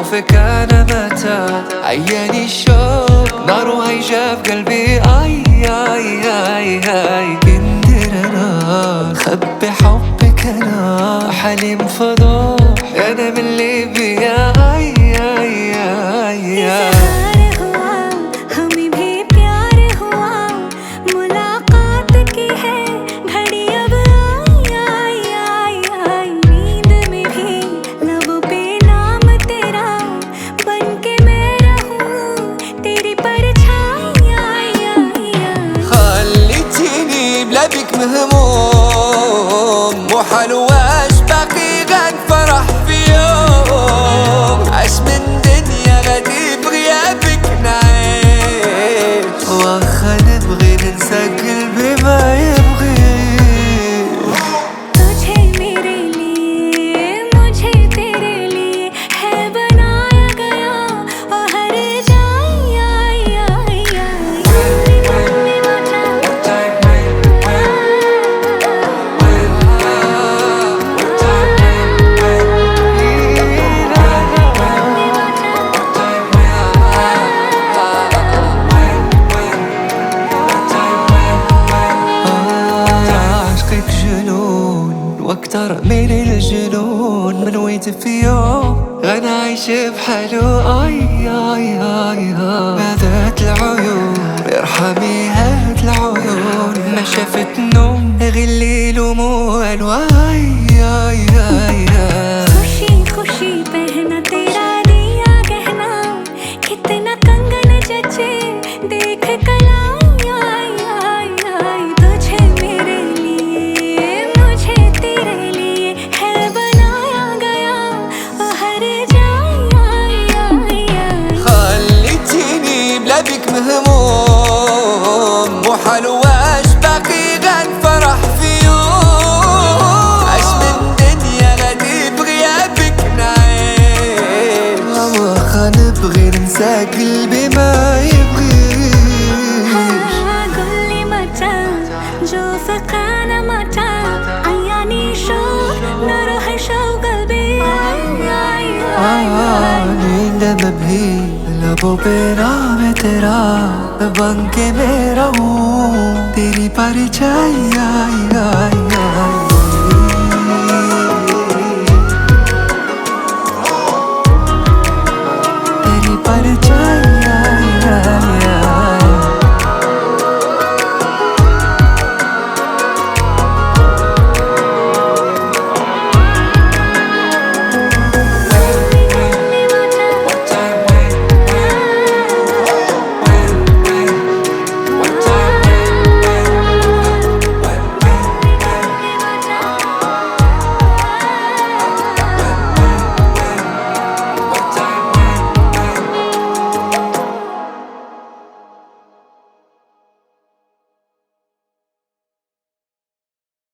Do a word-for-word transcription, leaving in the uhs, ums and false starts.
أشوفك أنا متى عياني الشوق نار هيجا في قلبي. آي آي آي آي كندر أنا خبي حبك أنا حليم فضوح أنا من ليبيا. آي آي آي آي بك مهموم مو حلوة باقي غن فرح في يوم عاش من دنيا غادي بغيابك نعيش واخا نبغي ننسى قلبي ما يبغي. واكتر من الجنون من ويت في يوم غنى عايش بحاله. آي آي آي هذات العيون ارحمي هاد العيون ما شافت نوم غير الليل وموال. واي آي آي खुशी खुशी पहना तेरा दिया गहना कितना कंगन जचे देख कलाई। आई आई आई तुझे मेरे लिए मुझे तेरे लिए है बनाया गया हर जाए। आई आई आई خليتيني بلا بك مهموم مو حلواش باقي غن فرح في يوم عاش من دنيا غادي بغيابك نعيش واخا نبغي ننسى قلبي ما يبغيش. قولي متى نشوفك أنا متى عياني شوق نار هيشوق قلبي. آي آي آي नींद में भी लबों पे नाम है तेरा बन के मैं रहूं तेरी परछाई। आई आई आई